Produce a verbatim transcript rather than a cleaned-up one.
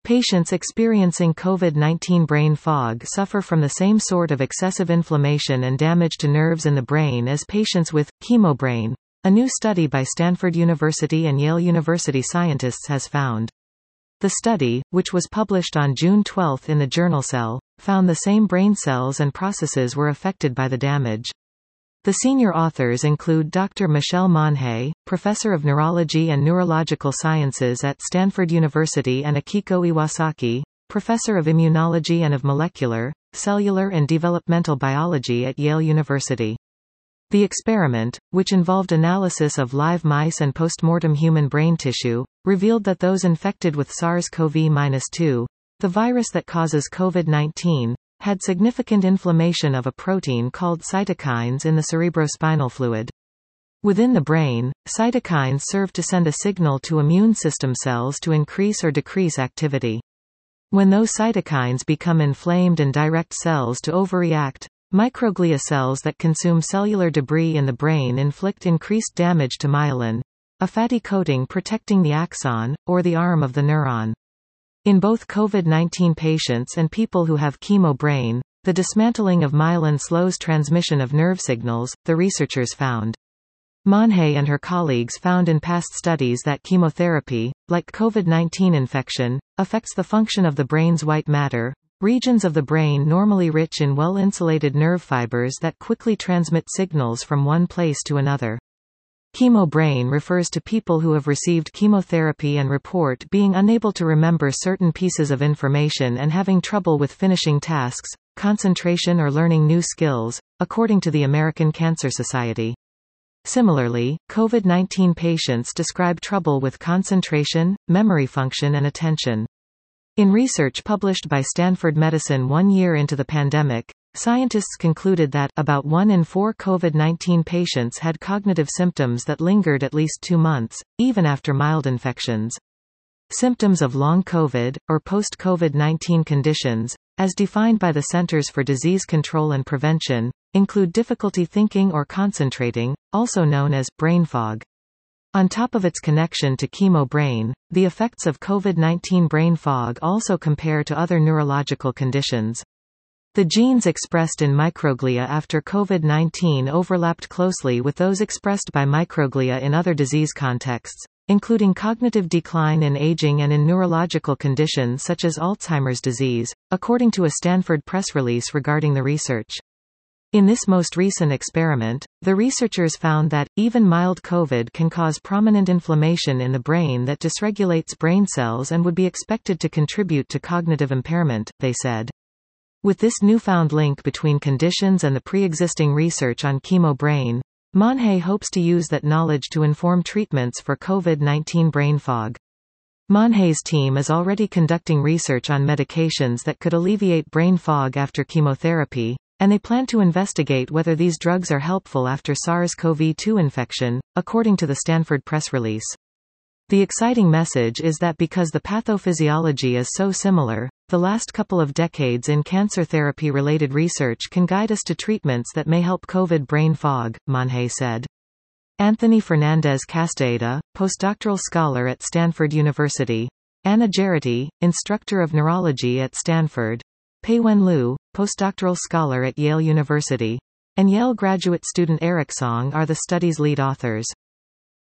Patients experiencing COVID nineteen brain fog suffer from the same sort of excessive inflammation and damage to nerves in the brain as patients with chemobrain. A new study by Stanford University and Yale University scientists has found. The study, which was published on June twelfth in the journal Cell, found the same brain cells and processes were affected by the damage. The senior authors include Doctor Michelle Monhey, professor of neurology and neurological sciences at Stanford University, and Akiko Iwasaki, professor of immunology and of molecular, cellular and developmental biology at Yale University. The experiment, which involved analysis of live mice and postmortem human brain tissue, revealed that those infected with SARS CoV two, the virus that causes COVID nineteen, had significant inflammation of a protein called cytokines in the cerebrospinal fluid. Within the brain, cytokines serve to send a signal to immune system cells to increase or decrease activity. When those cytokines become inflamed and direct cells to overreact, microglia cells that consume cellular debris in the brain inflict increased damage to myelin, a fatty coating protecting the axon, or the arm of the neuron. In both COVID nineteen patients and people who have chemobrain, the dismantling of myelin slows transmission of nerve signals, the researchers found. Monhey and her colleagues found in past studies that chemotherapy, like COVID nineteen infection, affects the function of the brain's white matter, regions of the brain normally rich in well-insulated nerve fibers that quickly transmit signals from one place to another. Chemobrain refers to people who have received chemotherapy and report being unable to remember certain pieces of information and having trouble with finishing tasks, concentration or learning new skills, according to the American Cancer Society. Similarly, COVID nineteen patients describe trouble with concentration, memory function and attention. In research published by Stanford Medicine one year into the pandemic, scientists concluded that about one in four COVID nineteen patients had cognitive symptoms that lingered at least two months, even after mild infections. Symptoms of long COVID, or post-COVID nineteen conditions, as defined by the Centers for Disease Control and Prevention, include difficulty thinking or concentrating, also known as brain fog. On top of its connection to chemobrain, the effects of COVID nineteen brain fog also compare to other neurological conditions. The genes expressed in microglia after COVID nineteen overlapped closely with those expressed by microglia in other disease contexts, including cognitive decline in aging and in neurological conditions such as Alzheimer's disease, according to a Stanford press release regarding the research. In this most recent experiment, the researchers found that, even mild COVID can cause prominent inflammation in the brain that dysregulates brain cells and would be expected to contribute to cognitive impairment, they said. With this newfound link between conditions and the pre-existing research on chemobrain, Monhey hopes to use that knowledge to inform treatments for COVID nineteen brain fog. Monhey's team is already conducting research on medications that could alleviate brain fog after chemotherapy, and they plan to investigate whether these drugs are helpful after SARS CoV two infection, according to the Stanford press release. The exciting message is that because the pathophysiology is so similar, the last couple of decades in cancer therapy-related research can guide us to treatments that may help COVID brain fog, Monhey said. Anthony Fernandez Castaeda, postdoctoral scholar at Stanford University, Anna Jarity, instructor of neurology at Stanford, Peiwen Liu, postdoctoral scholar at Yale University, and Yale graduate student Eric Song are the study's lead authors.